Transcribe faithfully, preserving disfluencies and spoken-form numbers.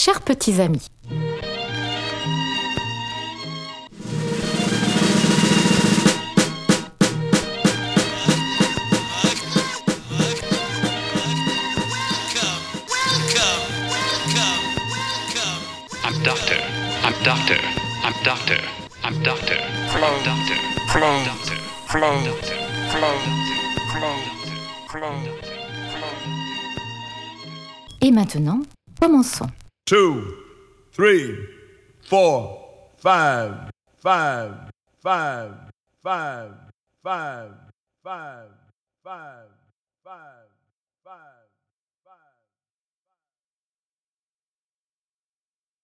Chers petits amis, I'm doctor. I'm doctor. I'm doctor. I'm doctor. Flow. Doctor. Flow. Doctor. Flow. Doctor. Flow. Flow. Flow. et maintenant, commençons. Two, three, four, five, five, five, five, five, five, five, five, five.